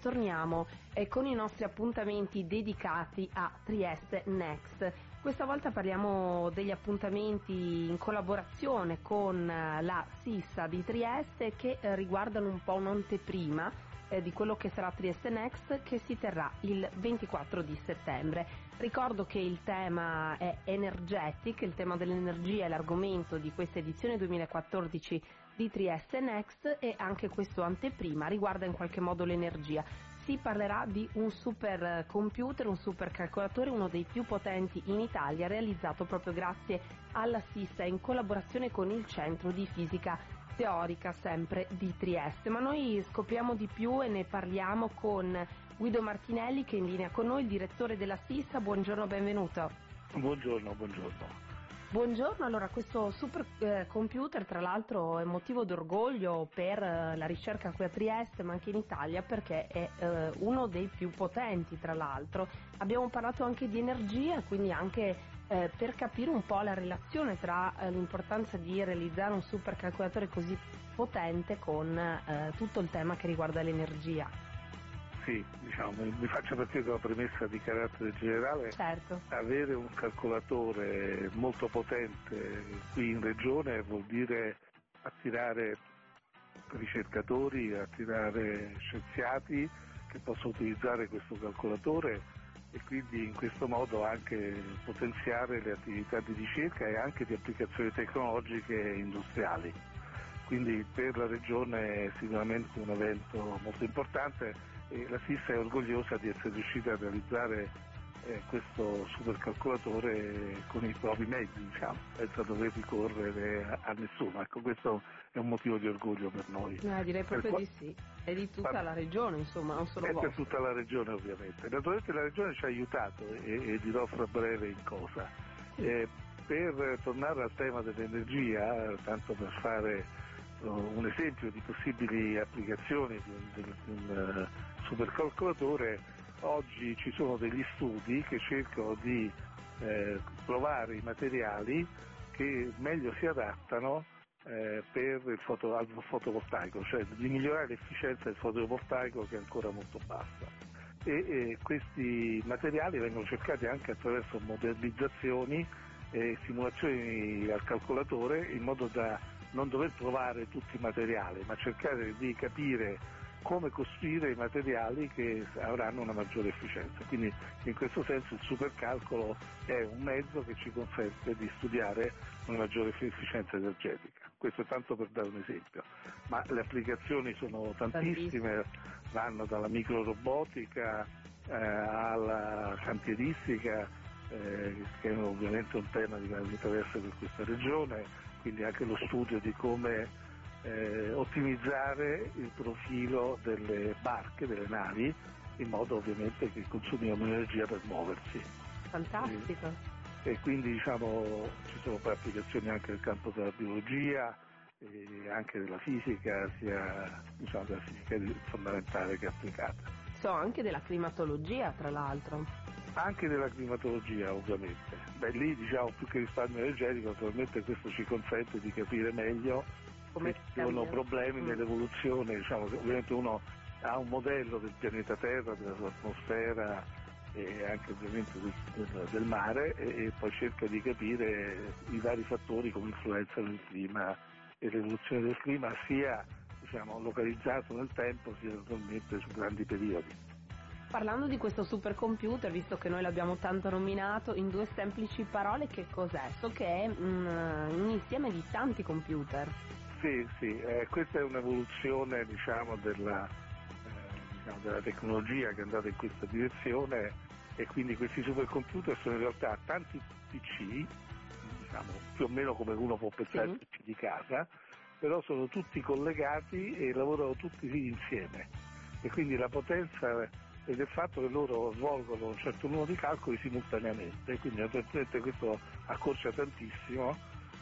torniamo con i nostri appuntamenti dedicati a Trieste Next. Questa volta parliamo degli appuntamenti in collaborazione con la SISA di Trieste che riguardano un po' un'anteprima di quello che sarà Trieste Next, che si terrà il 24 di settembre. Ricordo che il tema è Energetic, il tema dell'energia è l'argomento di questa edizione 2014 di Trieste Next, e anche questo anteprima riguarda in qualche modo l'energia. Si parlerà di un supercomputer, un supercalcolatore, uno dei più potenti in Italia, realizzato proprio grazie alla SISA in collaborazione con il Centro di Fisica Teorica sempre di Trieste. Ma noi scopriamo di più e ne parliamo con Guido Martinelli, che è in linea con noi, il direttore della SISA. Buongiorno, benvenuto. Buongiorno. Buongiorno, allora questo supercomputer tra l'altro è motivo d'orgoglio per la ricerca qui a Trieste ma anche in Italia, perché è uno dei più potenti tra l'altro. Abbiamo parlato anche di energia, quindi anche per capire un po' la relazione tra l'importanza di realizzare un supercalcolatore così potente con tutto il tema che riguarda l'energia. Sì, mi faccio partire da una premessa di carattere generale. Certo. Avere un calcolatore molto potente qui in regione vuol dire attirare ricercatori, attirare scienziati che possono utilizzare questo calcolatore e quindi in questo modo anche potenziare le attività di ricerca e anche di applicazioni tecnologiche e industriali. Quindi per la regione è sicuramente un evento molto importante e la SISA è orgogliosa di essere riuscita a realizzare questo supercalcolatore con i propri mezzi, senza dover ricorrere a nessuno. Ecco, questo è un motivo di orgoglio per noi. Direi proprio di sì, è di tutta la regione, insomma, non solo vostra. È per tutta la regione ovviamente. Naturalmente la regione ci ha aiutato e dirò fra breve in cosa. Per tornare al tema dell'energia, tanto per fare un esempio di possibili applicazioni di un supercalcolatore, oggi ci sono degli studi che cercano di trovare i materiali che meglio si adattano per al fotovoltaico, cioè di migliorare l'efficienza del fotovoltaico che è ancora molto bassa. E questi materiali vengono cercati anche attraverso modellizzazioni e simulazioni al calcolatore, in modo da non dover trovare tutti i materiali, ma cercare di capire come costruire i materiali che avranno una maggiore efficienza. Quindi in questo senso il supercalcolo è un mezzo che ci consente di studiare una maggiore efficienza energetica. Questo è tanto per dare un esempio, ma le applicazioni sono tantissime, vanno dalla microrobotica alla cantieristica, che è ovviamente un tema di grande interesse per questa regione, quindi anche lo studio di come ottimizzare il profilo delle barche, delle navi, in modo ovviamente che consumino meno energia per muoversi. Fantastico. E quindi ci sono poi applicazioni anche nel campo della biologia e anche della fisica, sia della fisica fondamentale che applicata. Anche della climatologia, tra l'altro. Anche della climatologia ovviamente. Lì più che risparmio energetico, naturalmente questo ci consente di capire meglio come ci sono problemi nell'evoluzione, che ovviamente uno ha un modello del pianeta Terra, della sua atmosfera e anche ovviamente del mare e poi cerca di capire i vari fattori come influenzano il clima e l'evoluzione del clima, sia localizzato nel tempo sia naturalmente su grandi periodi. Parlando di questo supercomputer, visto che noi l'abbiam tanto nominato, in due semplici parole che cos'è? So che è un insieme di tanti computer. Sì, questa è un'evoluzione della tecnologia che è andata in questa direzione, e quindi questi supercomputer sono in realtà tanti PC, più o meno come uno può pensare al PC di casa, però sono tutti collegati e lavorano tutti insieme, e quindi la potenza è del fatto che loro svolgono un certo numero di calcoli simultaneamente, quindi naturalmente questo accorcia tantissimo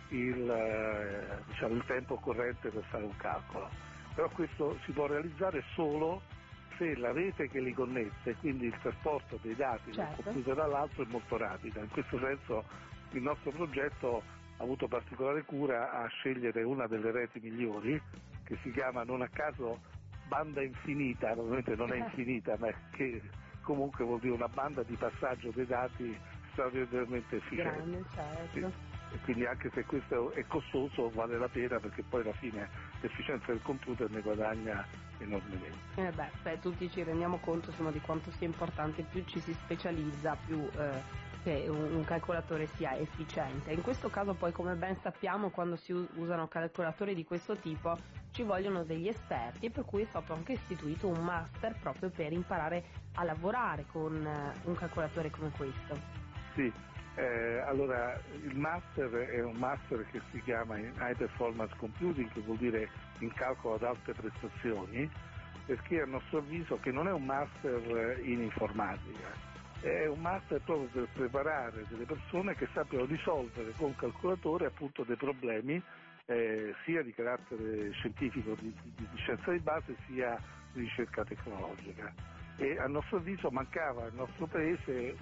il tempo occorrente per fare un calcolo. Però questo si può realizzare solo se la rete che li connette, quindi il trasporto dei dati da un computer all'altro, è molto rapida. In questo senso il nostro progetto ha avuto particolare cura a scegliere una delle reti migliori, che si chiama non a caso banda infinita, ovviamente non è infinita, ma che comunque vuol dire una banda di passaggio dei dati straordinariamente efficiente. Grande, certo. Sì. E quindi anche se questo è costoso vale la pena, perché poi alla fine l'efficienza del computer ne guadagna enormemente. Tutti ci rendiamo conto, insomma, di quanto sia importante, più ci si specializza, più che un calcolatore sia efficiente. In questo caso poi, come ben sappiamo, quando si usano calcolatori di questo tipo ci vogliono degli esperti, e per cui è stato anche istituito un master proprio per imparare a lavorare con un calcolatore come questo. Sì. Allora, il master è un master che si chiama High Performance Computing, che vuol dire in calcolo ad alte prestazioni, perché a nostro avviso che non è un master in informatica, è un master proprio per preparare delle persone che sappiano risolvere con calcolatore appunto dei problemi sia di carattere scientifico, di scienza di base, sia di ricerca tecnologica. E a nostro avviso mancava al nostro paese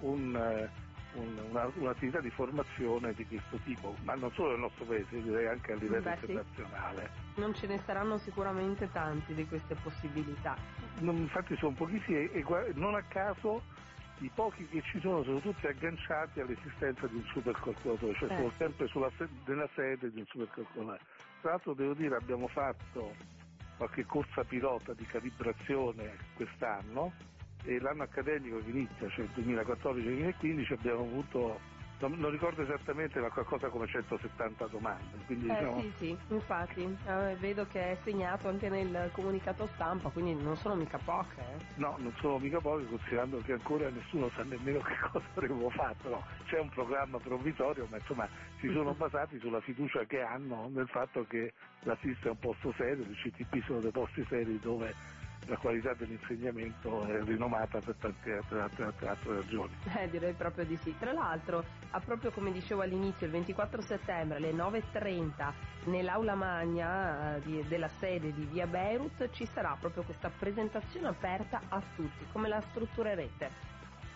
un'attività di formazione di questo tipo, ma non solo nel nostro paese, direi anche a livello internazionale. Sì. Non ce ne saranno sicuramente tanti di queste possibilità. Infatti sono pochissimi, e non a caso i pochi che ci sono tutti agganciati all'esistenza di un supercalcolatore, cioè sono sempre nella sede di un supercalcolatore. Tra l'altro devo dire, abbiamo fatto qualche corsa pilota di calibrazione quest'anno, e l'anno accademico che inizia, cioè il 2014-2015, abbiamo avuto, non ricordo esattamente, ma qualcosa come 170 domande. Quindi, sì, infatti, vedo che è segnato anche nel comunicato stampa, quindi non sono mica poche. No, non sono mica poche, considerando che ancora nessuno sa nemmeno che cosa avremmo fatto. No, c'è un programma provvisorio, ma insomma si sono basati sulla fiducia che hanno nel fatto che la SIS è un posto serio, i CTP sono dei posti seri dove la qualità dell'insegnamento è rinomata per tante altre ragioni. Direi proprio di sì. Tra l'altro, proprio come dicevo all'inizio, il 24 settembre alle 9:30 nell'aula magna della sede di Via Beirut ci sarà proprio questa presentazione aperta a tutti. Come la strutturerete?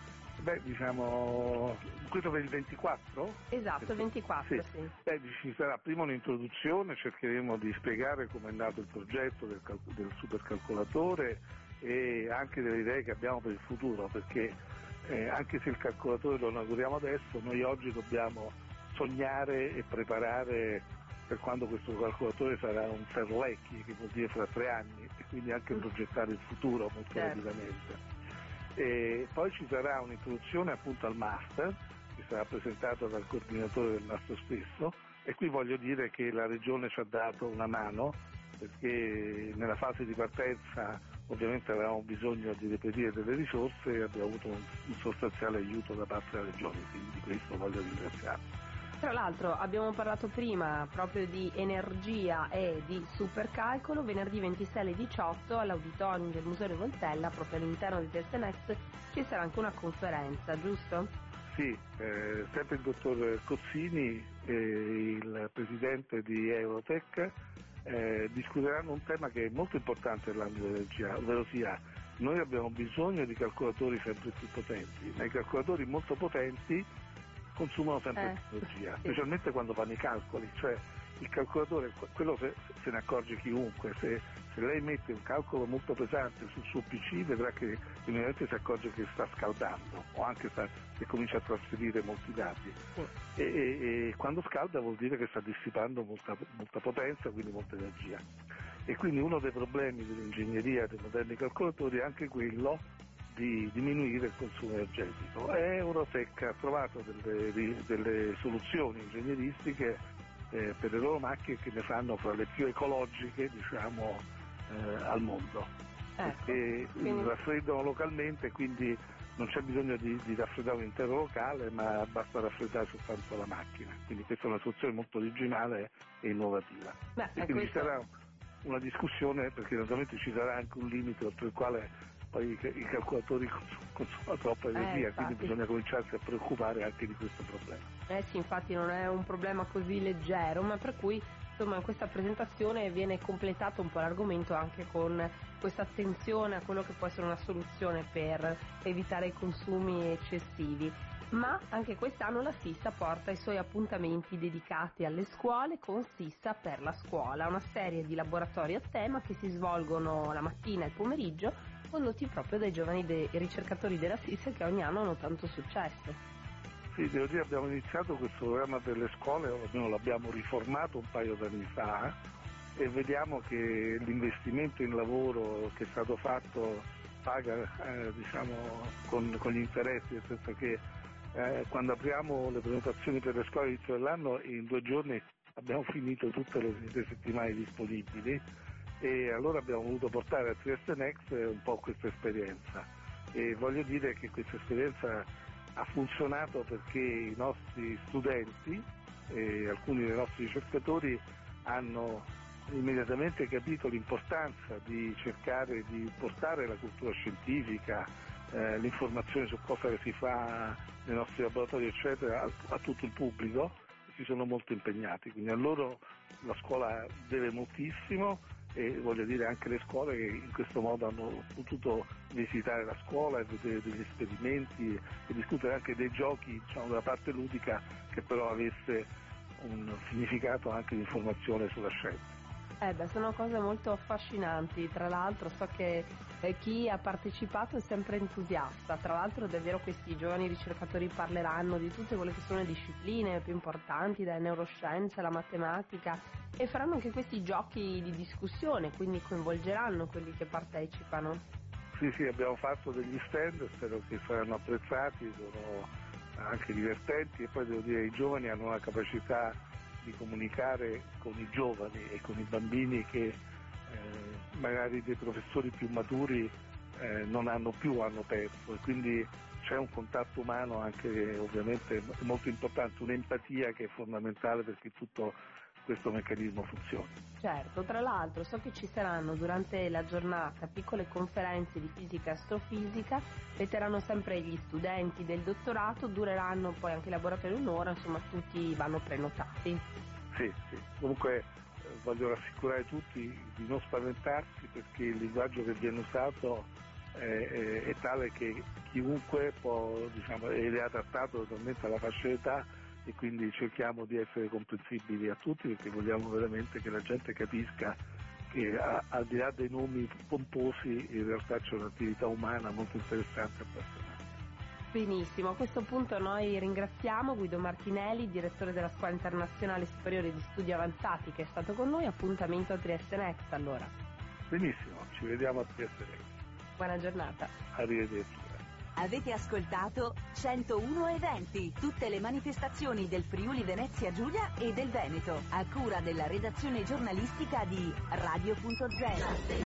Questo per il 24? Esatto, il 24, sì. Ci sarà prima un'introduzione, cercheremo di spiegare come è nato il progetto del supercalcolatore e anche delle idee che abbiamo per il futuro, perché anche se il calcolatore lo inauguriamo adesso, noi oggi dobbiamo sognare e preparare per quando questo calcolatore sarà un ferrolecchi, che vuol dire fra 3 anni, e quindi anche progettare il futuro molto rapidamente. E poi ci sarà un'introduzione appunto al master, che sarà presentata dal coordinatore del master stesso, e qui voglio dire che la Regione ci ha dato una mano, perché nella fase di partenza ovviamente avevamo bisogno di reperire delle risorse e abbiamo avuto un sostanziale aiuto da parte della Regione, quindi di questo voglio ringraziarvi. Tra l'altro abbiamo parlato prima proprio di energia e di supercalcolo. Venerdì 26 alle 18 all'auditorium del Museo di Voltella, proprio all'interno di Teste Next, ci sarà anche una conferenza, giusto? Sì, sempre il dottor Cozzini e il presidente di Eurotech discuteranno un tema che è molto importante nell'ambito dell'energia, ovvero sia noi abbiamo bisogno di calcolatori sempre più potenti, ma i calcolatori molto potenti consumano sempre più energia, specialmente quando fanno i calcoli, cioè il calcolatore, quello se ne accorge chiunque, se lei mette un calcolo molto pesante sul suo PC vedrà che immediatamente si accorge che sta scaldando o anche che comincia a trasferire molti dati e quando scalda vuol dire che sta dissipando molta potenza, quindi molta energia, e quindi uno dei problemi dell'ingegneria dei moderni calcolatori è anche quello di diminuire il consumo energetico. Eurotech ha trovato delle soluzioni ingegneristiche per le loro macchine che ne fanno fra le più ecologiche, diciamo, al mondo, perché raffreddano localmente, quindi non c'è bisogno di raffreddare un intero locale, ma basta raffreddare soltanto la macchina, quindi questa è una soluzione molto originale e innovativa. E quindi ci sarà una discussione, perché naturalmente ci sarà anche un limite oltre il quale poi i calcolatori consumano troppa energia, quindi bisogna cominciarsi a preoccupare anche di questo problema. Sì, infatti non è un problema così leggero, ma per cui insomma in questa presentazione viene completato un po' l'argomento anche con questa attenzione a quello che può essere una soluzione per evitare i consumi eccessivi. Ma anche quest'anno la Sissa porta i suoi appuntamenti dedicati alle scuole con Sissa per la scuola, una serie di laboratori a tema che si svolgono la mattina e il pomeriggio, condotti proprio dai giovani ricercatori della Sissa che ogni anno hanno tanto successo. Sì, devo dire, abbiamo iniziato questo programma per le scuole, o almeno l'abbiamo riformato un paio d'anni fa, e vediamo che l'investimento in lavoro che è stato fatto paga con gli interessi, nel senso che quando apriamo le prenotazioni per le scuole all'inizio dell'anno, in 2 giorni abbiamo finito tutte le settimane disponibili, e allora abbiamo voluto portare a Trieste Next un po' questa esperienza, e voglio dire che questa esperienza ha funzionato perché i nostri studenti e alcuni dei nostri ricercatori hanno immediatamente capito l'importanza di cercare di portare la cultura scientifica, l'informazione su cosa si fa nei nostri laboratori eccetera a tutto il pubblico, e si sono molto impegnati, quindi a loro la scuola deve moltissimo, e voglio dire anche le scuole che in questo modo hanno potuto visitare la scuola e vedere degli esperimenti e discutere anche dei giochi, della parte ludica, che però avesse un significato anche di informazione sulla scienza. Sono cose molto affascinanti, tra l'altro so che chi ha partecipato è sempre entusiasta, tra l'altro davvero questi giovani ricercatori parleranno di tutte quelle che sono le discipline più importanti, dalle neuroscienze alla matematica, e faranno anche questi giochi di discussione, quindi coinvolgeranno quelli che partecipano. Sì, abbiamo fatto degli stand, spero che saranno apprezzati, sono anche divertenti, e poi devo dire i giovani hanno una capacità di comunicare con i giovani e con i bambini che magari dei professori più maturi hanno perso, e quindi c'è un contatto umano anche ovviamente molto importante, un'empatia che è fondamentale perché tutto questo meccanismo funzioni. Certo, tra l'altro so che ci saranno durante la giornata piccole conferenze di fisica e astrofisica, metteranno sempre gli studenti del dottorato, dureranno poi anche i laboratori un'ora, insomma tutti vanno prenotati. Sì, comunque voglio rassicurare tutti di non spaventarsi, perché il linguaggio che viene usato è tale che chiunque ed è adattato totalmente alla fascia d'età, e quindi cerchiamo di essere comprensibili a tutti, perché vogliamo veramente che la gente capisca che al di là dei nomi pomposi in realtà c'è un'attività umana molto interessante e appassionante. Benissimo, a questo punto noi ringraziamo Guido Martinelli, direttore della Scuola Internazionale Superiore di Studi Avanzati, che è stato con noi. Appuntamento a Trieste Next allora. Benissimo, ci vediamo a Trieste Next. Buona giornata. Arrivederci. Avete ascoltato 101 Eventi, tutte le manifestazioni del Friuli Venezia Giulia e del Veneto, a cura della redazione giornalistica di Radio.0.